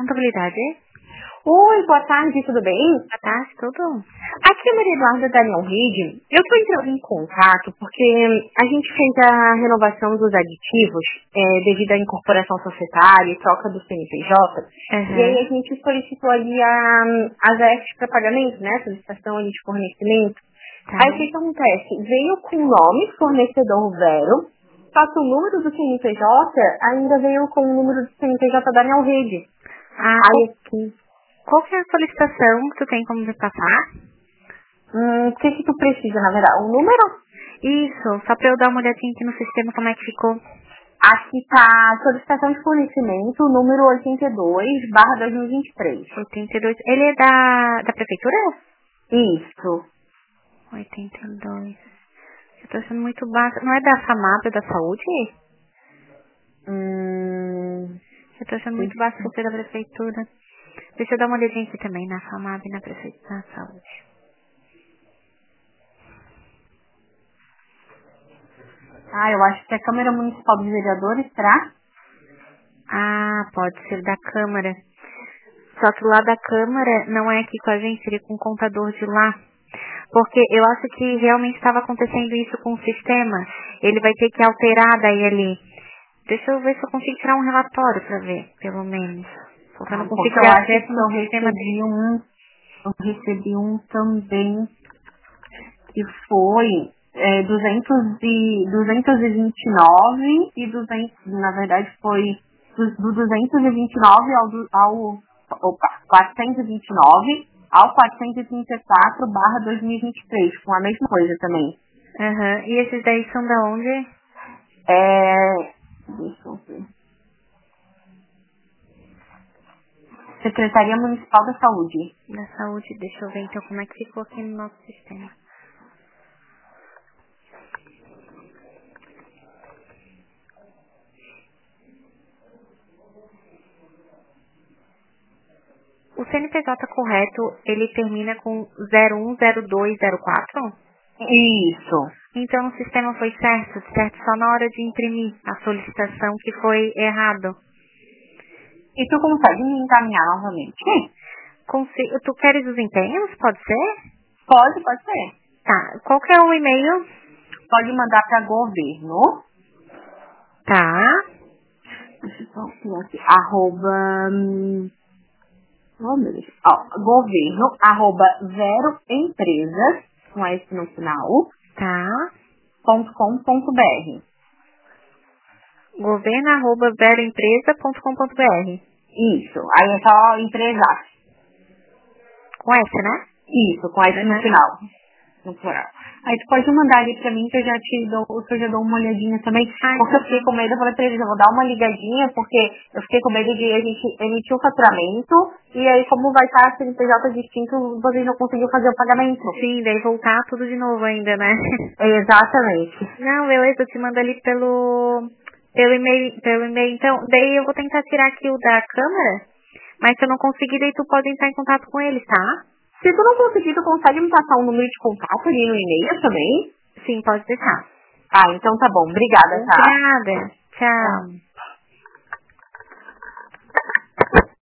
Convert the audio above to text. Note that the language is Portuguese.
Contabilidade? Oi, boa tarde, tudo bem? Boa tarde, tudo? Aqui é a Maria Eduarda Daniel Reid. Eu estou entrando em contato porque a gente fez a renovação dos aditivos devido à incorporação societária e troca do CNPJ. E aí a gente solicitou ali as EFs para pagamento, né? Solicitação ali de fornecimento. Tá. Aí o que acontece? Veio com o nome fornecedor Vero, só que o número do CNPJ ainda veio com o número do CNPJ Daniel Reid. Aí aqui. Qual que é a solicitação que tu tem como me passar? O que tu precisa, na verdade? O número? Isso, só pra eu dar uma olhadinha aqui no sistema como é que ficou. Aqui tá solicitação de fornecimento, número 82/2023. 82. Ele é da prefeitura? Isso. 82. Eu tô achando muito baixo. Não é da FAMAP, da saúde? Eu tô achando muito baixo por ser da prefeitura. Deixa eu dar uma olhadinha aqui também na FAMAP e na prefeitura da saúde. Eu acho que é a Câmara Municipal dos Vereadores, será? Ah, pode ser da Câmara. Só que lá da Câmara não é aqui com a gente, seria com o contador de lá. Porque eu acho que realmente estava acontecendo isso com o sistema. Ele vai ter que alterar daí ali. Deixa eu ver se eu consigo tirar um relatório pra ver, pelo menos. Porque eu não consigo eu ter acho acesso que no sistema dele. eu recebi um também que foi 229 e 200, na verdade foi do 229 ao 429 ao 434/2023, com a mesma coisa também. E esses daí são da onde? Deixa eu ver. Secretaria Municipal da Saúde. Da saúde, deixa eu ver então como é que ficou aqui no nosso sistema. O CNPJ correto, ele termina com 010204? Isso. Então o sistema foi certo só na hora de imprimir a solicitação que foi errado. E tu consegue me encaminhar novamente? Tu queres os empenhos? Pode ser? Pode ser. Tá. Qual que é o e-mail? Pode mandar para governo. Tá. Deixa eu só pegar aqui. Governo@veroempresas, com S no final, Tá. .com.br. governo@veroempresa.com.br. Isso. Aí é só empresas. Com S, né? Isso, com S no final. No plural. Aí tu pode mandar ali pra mim que eu já dou uma olhadinha também. Porque eu fiquei com medo, eu falei pra eles, eu vou dar uma ligadinha, porque eu fiquei com medo de a gente emitir o faturamento, e aí como vai estar a CNPJ distinto, vocês não conseguiram fazer o pagamento. Sim, daí voltar tudo de novo ainda, né? Exatamente. Não, beleza, eu te mando ali pelo e-mail. Então, daí eu vou tentar tirar aqui o da câmera, mas se eu não conseguir, daí tu pode entrar em contato com eles, tá? Se tu não conseguir, tu consegue me passar um número de contato ali no e-mail também? Sim, pode deixar. Então tá bom. Obrigada, tá? Obrigada. Tchau.